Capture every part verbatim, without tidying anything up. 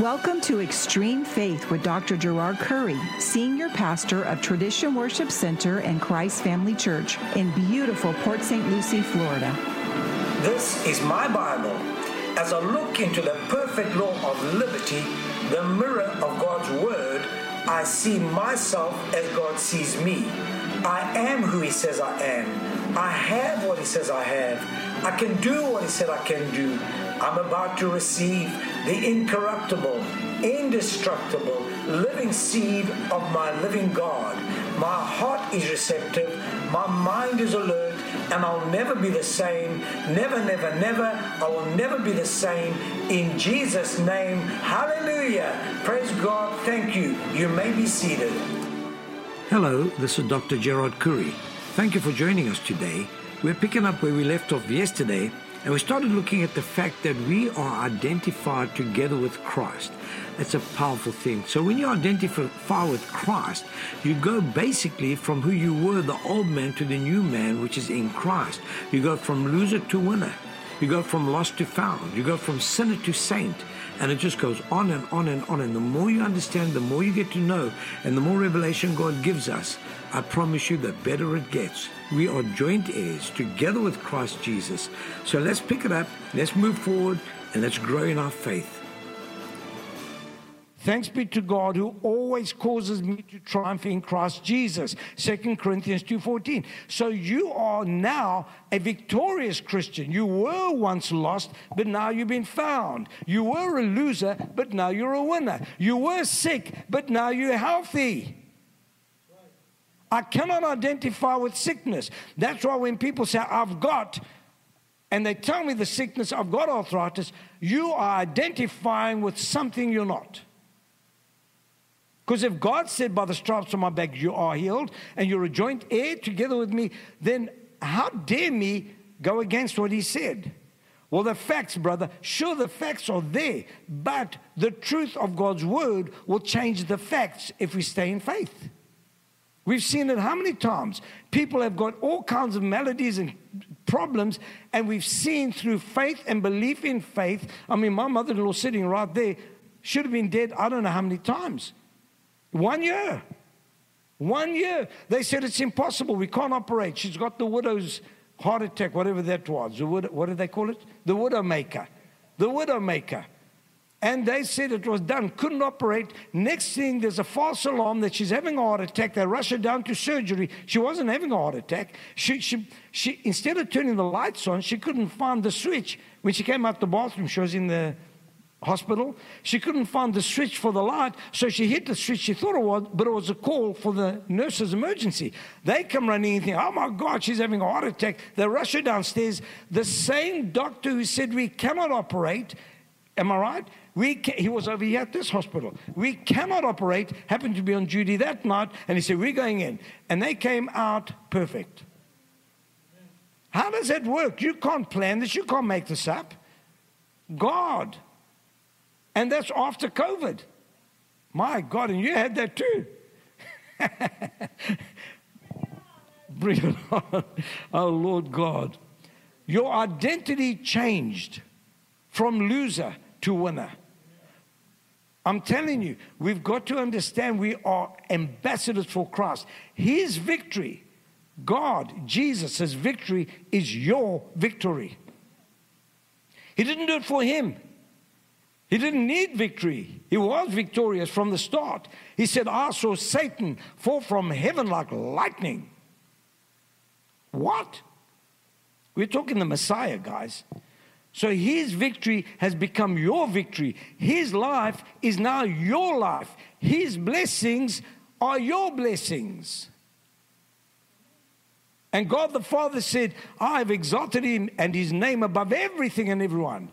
Welcome to Extreme Faith with Doctor Gerard Curry, Senior Pastor of Tradition Worship Center and Christ Family Church in beautiful Port Saint Lucie, Florida. This is my Bible. As I look into the perfect law of liberty, the mirror of God's Word, I see myself as God sees me. I am who He says I am. I have what He says I have. I can do what He said I can do. I'm about to receive the incorruptible, indestructible, living seed of my living God. My heart is receptive, my mind is alert, and I'll never be the same. Never, never, never. I will never be the same. In Jesus' name, hallelujah. Praise God. Thank you. You may be seated. Hello, this is Doctor Gerard Curry. Thank you for joining us today. We're picking up where we left off yesterday, and we started looking at the fact that we are identified together with Christ. That's a powerful thing. So when you identify with Christ, you go basically from who you were, the old man, to the new man, which is in Christ. You go from loser to winner. You go from lost to found. You go from sinner to saint. And it just goes on and on and on. And the more you understand, the more you get to know, and the more revelation God gives us, I promise you, the better it gets. We are joint heirs together with Christ Jesus. So let's pick it up, let's move forward, and let's grow in our faith. Thanks be to God who always causes me to triumph in Christ Jesus. Second Corinthians two fourteen. So you are now a victorious Christian. You were once lost, but now you've been found. You were a loser, but now you're a winner. You were sick, but now you're healthy. I cannot identify with sickness. That's why when people say, I've got, and they tell me the sickness, I've got arthritis, you are identifying with something you're not. Because if God said, by the stripes on my back, you are healed, and you're a joint heir together with me, then how dare me go against what He said? Well, the facts, brother, sure, the facts are there, but the truth of God's Word will change the facts if we stay in faith. We've seen it how many times? People have got all kinds of maladies and problems, and we've seen through faith and belief in faith. I mean, my mother-in-law sitting right there should have been dead I don't know how many times. One year. One year. They said it's impossible. We can't operate. She's got the widow's heart attack, whatever that was. The widow, what did they call it? The widow maker. The widow maker. And they said it was done, couldn't operate. Next thing, there's a false alarm that she's having a heart attack. They rush her down to surgery. She wasn't having a heart attack. She, she, she, instead of turning the lights on, she couldn't find the switch. When she came out the bathroom, she was in the hospital. She couldn't find the switch for the light, so she hit the switch. She thought it was, but it was a call for the nurse's emergency. They come running and think, oh my God, she's having a heart attack. They rush her downstairs. The same doctor who said we cannot operate, am I right? We can, he was over here at this hospital. We cannot operate, happened to be on duty that night, and he said, we're going in. And they came out perfect. How does that work? You can't plan this. You can't make this up. God. And that's after COVID. My God, and you had that too. Bring it on. Oh, Lord God. Your identity changed from loser to winner. I'm telling you, we've got to understand we are ambassadors for Christ. His victory, God, Jesus' victory, is your victory. He didn't do it for him. He didn't need victory. He was victorious from the start. He said, I saw Satan fall from heaven like lightning. What? We're talking the Messiah, guys. So his victory has become your victory. His life is now your life. His blessings are your blessings. And God the Father said, I have exalted him and his name above everything and everyone.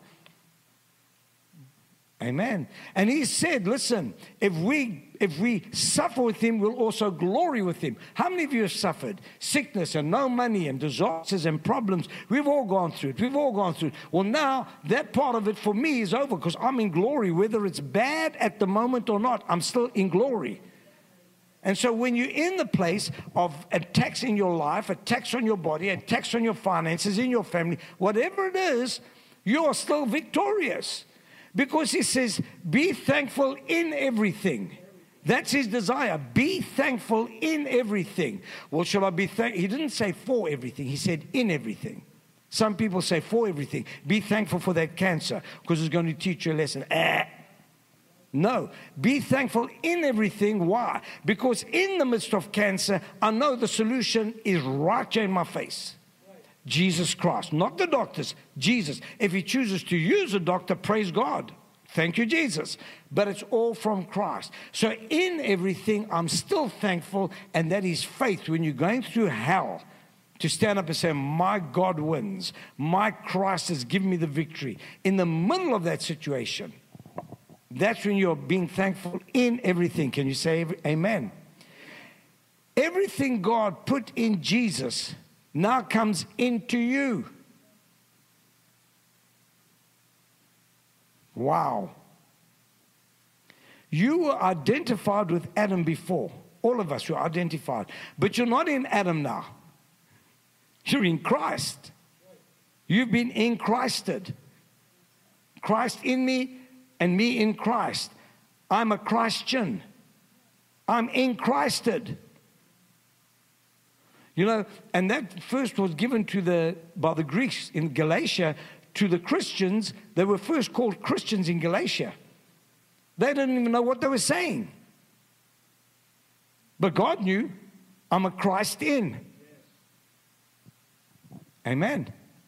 Amen. And he said, listen, if we if we suffer with him, we'll also glory with him. How many of you have suffered sickness and no money and disasters and problems? We've all gone through it. We've all gone through it. Well, now that part of it for me is over because I'm in glory. Whether it's bad at the moment or not, I'm still in glory. And so when you're in the place of attacks in your life, attacks on your body, attacks on your finances, in your family, whatever it is, you are still victorious. Because he says, be thankful in everything. That's his desire. Be thankful in everything. Well, shall I be thankful? He didn't say for everything. He said in everything. Some people say for everything. Be thankful for that cancer because it's going to teach you a lesson. Ah. No. Be thankful in everything. Why? Because in the midst of cancer, I know the solution is right here in my face. Jesus Christ. Not the doctors. Jesus. If he chooses to use a doctor, praise God. Thank you, Jesus. But it's all from Christ. So in everything, I'm still thankful, and that is faith. When you're going through hell, to stand up and say, my God wins. My Christ has given me the victory. In the middle of that situation, that's when you're being thankful in everything. Can you say amen? Everything God put in Jesus now comes into you. Wow. You were identified with Adam before. All of us were identified. But you're not in Adam now. You're in Christ. You've been in Christed. Christ in me and me in Christ. I'm a Christian. I'm in Christed. You know, and that first was given to the by the Greeks in Galatia to the Christians. They were first called Christians in Galatia. They didn't even know what they were saying. But God knew, I'm a Christ in. Amen.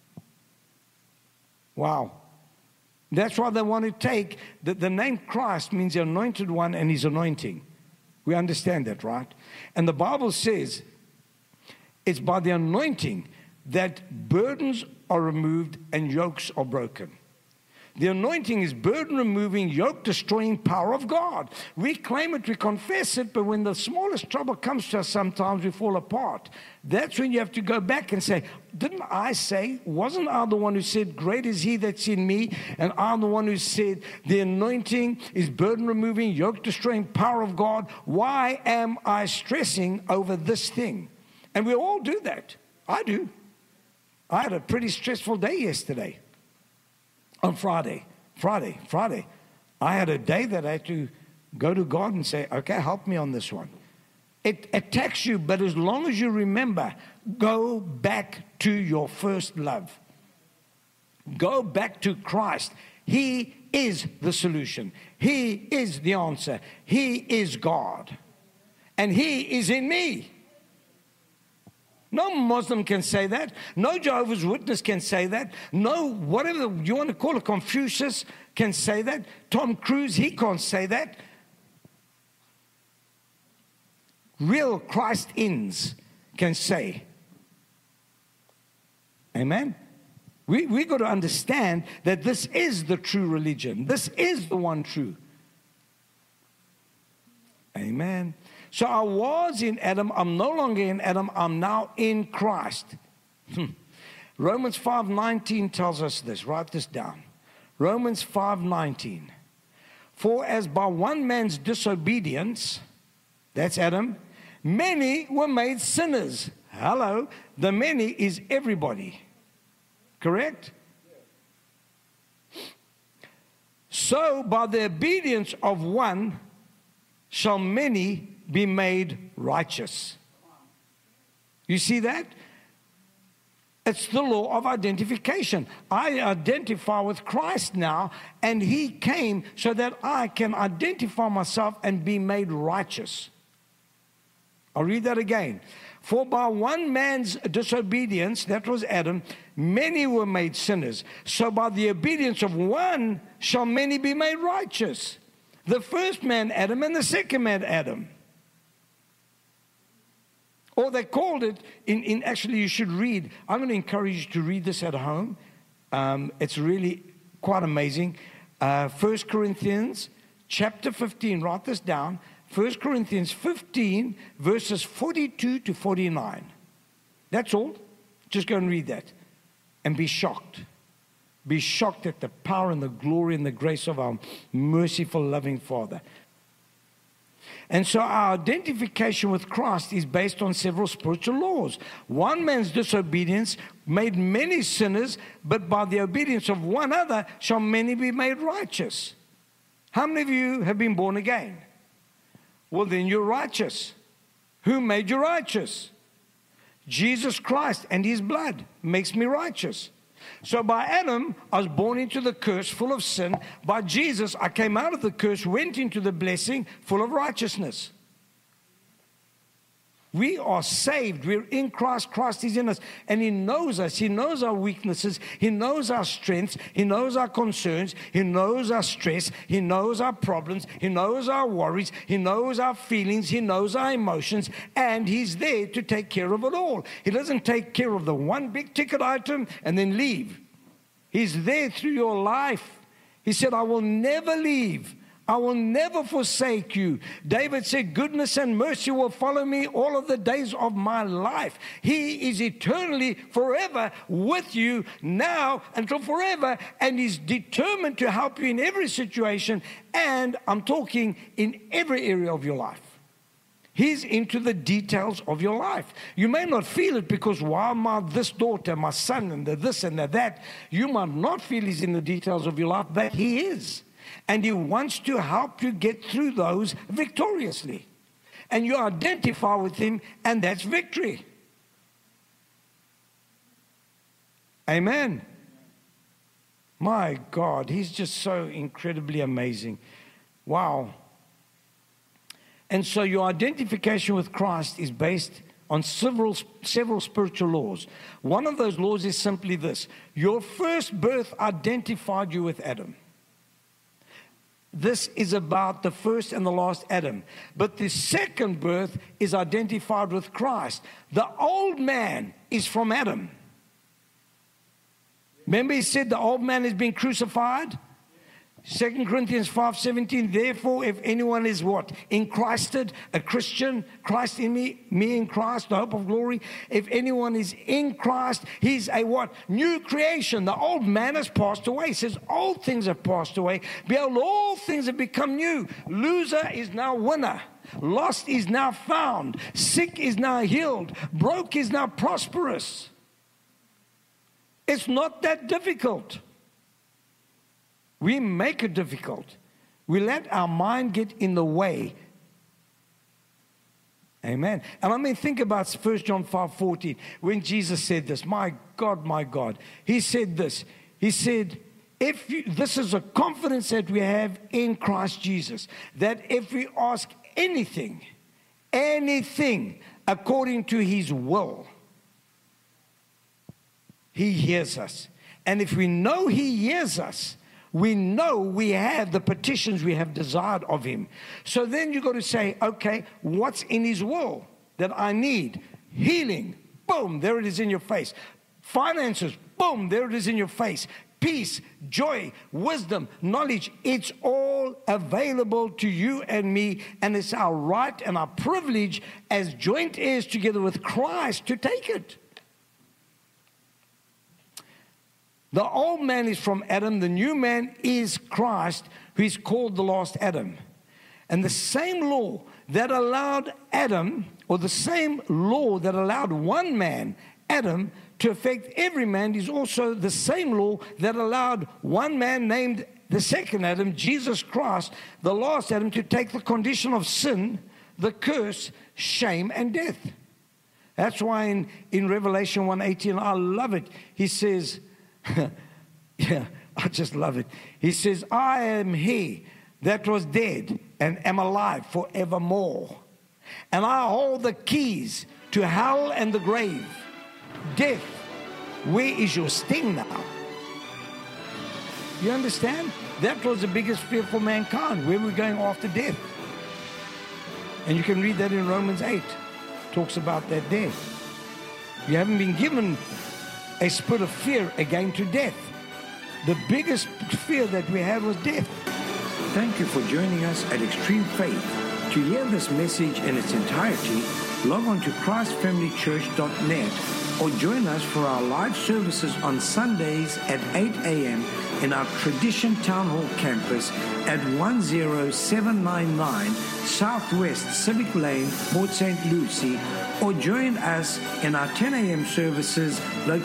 Wow. That's why they want to take, the, the name Christ means the anointed one and his anointing. We understand that, right? And the Bible says it's by the anointing that burdens are removed and yokes are broken. The anointing is burden removing, yoke destroying power of God. We claim it, we confess it, but when the smallest trouble comes to us, sometimes we fall apart. That's when you have to go back and say, didn't I say, wasn't I the one who said, great is he that's in me? And I'm the one who said, the anointing is burden removing, yoke destroying power of God. Why am I stressing over this thing? And we all do that. I do. I had a pretty stressful day yesterday. On Friday, Friday, Friday, I had a day that I had to go to God and say, okay, help me on this one. It attacks you, but as long as you remember, go back to your first love. Go back to Christ. He is the solution. He is the answer. He is God. And he is in me. No Muslim can say that. No Jehovah's Witness can say that. No, whatever you want to call it, Confucius can say that. Tom Cruise, he can't say that. Real Christ-ins can say. Amen? We we got to understand that this is the true religion. This is the one true. Amen. So I was in Adam, I'm no longer in Adam, I'm now in Christ. Hmm. Romans five nineteen tells us this. Write this down. Romans five nineteen. For as by one man's disobedience, that's Adam, many were made sinners. Hello, the many is everybody. Correct? So by the obedience of one shall many be made righteous. You see that? It's the law of identification. I identify with Christ now, and he came so that I can identify myself and be made righteous. I'll read that again. For by one man's disobedience, that was Adam, many were made sinners. So by the obedience of one shall many be made righteous. The first man Adam and the second man Adam. Or they called it, in, in actually you should read, I'm going to encourage you to read this at home. Um, it's really quite amazing. Uh, First Corinthians chapter fifteen, write this down. First Corinthians fifteen, verses forty-two to forty-nine. That's all. Just go and read that. And be shocked. Be shocked at the power and the glory and the grace of our merciful, loving Father. And so our identification with Christ is based on several spiritual laws. One man's disobedience made many sinners, but by the obedience of one other shall many be made righteous. How many of you have been born again? Well, then you're righteous. Who made you righteous? Jesus Christ and his blood makes me righteous. So by Adam, I was born into the curse, full of sin. By Jesus, I came out of the curse, went into the blessing, full of righteousness. We are saved. We're in Christ. Christ is in us. And he knows us. He knows our weaknesses. He knows our strengths. He knows our concerns. He knows our stress. He knows our problems. He knows our worries. He knows our feelings. He knows our emotions. And he's there to take care of it all. He doesn't take care of the one big ticket item and then leave. He's there through your life. He said, I will never leave. I will never forsake you. David said, goodness and mercy will follow me all of the days of my life. He is eternally, forever with you now until forever, and he's determined to help you in every situation, and I'm talking in every area of your life. He's into the details of your life. You may not feel it because, wow, my this daughter, my son, and the this and the that. You might not feel he's in the details of your life, but he is. And he wants to help you get through those victoriously. And you identify with him, and that's victory. Amen. My God, he's just so incredibly amazing. Wow. And so your identification with Christ is based on several, several spiritual laws. One of those laws is simply this. Your first birth identified you with Adam. This is about the first and the last Adam. But the second birth is identified with Christ. The old man is from Adam. Remember he said the old man has been crucified? Second Corinthians five seventeen, therefore, if anyone is what? In Christed, a Christian, Christ in me, me in Christ, the hope of glory. If anyone is in Christ, he's a what? New creation. The old man has passed away. He says, old things have passed away. Behold, all things have become new. Loser is now winner. Lost is now found. Sick is now healed. Broke is now prosperous. It's not that difficult. We make it difficult. We let our mind get in the way. Amen. And I mean, think about First John five fourteen, when Jesus said this. My God, my God. He said this. He said, if you, this is a confidence that we have in Christ Jesus, that if we ask anything, anything according to his will, he hears us. And if we know he hears us, we know we have the petitions we have desired of him. So then you got to say, okay, what's in his will that I need? Healing, boom, there it is in your face. Finances, boom, there it is in your face. Peace, joy, wisdom, knowledge, it's all available to you and me, and it's our right and our privilege as joint heirs together with Christ to take it. The old man is from Adam. The new man is Christ, who is called the last Adam. And the same law that allowed Adam, or the same law that allowed one man, Adam, to affect every man is also the same law that allowed one man named the second Adam, Jesus Christ, the last Adam, to take the condition of sin, the curse, shame, and death. That's why in, in Revelation one eighteen, I love it. He says, yeah, I just love it. He says, I am he that was dead and am alive forevermore. And I hold the keys to hell and the grave. Death, where is your sting now? You understand? That was the biggest fear for mankind. Where we're going after death. And you can read that in Romans eight. Talks about that death. You haven't been given a spirit of fear again to death. The biggest fear that we had was death. Thank you for joining us at Extreme Faith. To hear this message in its entirety, log on to christ family church dot net or join us for our live services on Sundays at eight a.m. in our Tradition Town Hall campus at one zero seven nine nine Southwest Civic Lane, Port Saint Lucie, or join us in our ten a.m. services located